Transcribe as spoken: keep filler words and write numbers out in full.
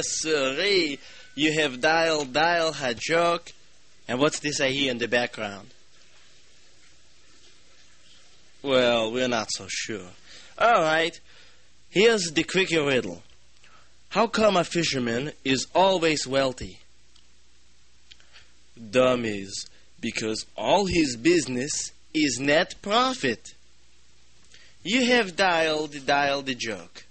Yes, sirree. You have dialed dial a joke. And what's this I hear in the background? Well, we're not so sure. All right. Here's the quickie riddle. How come a fisherman is always wealthy? Dummies, because all his business is net profit. You have dialed dialed the joke.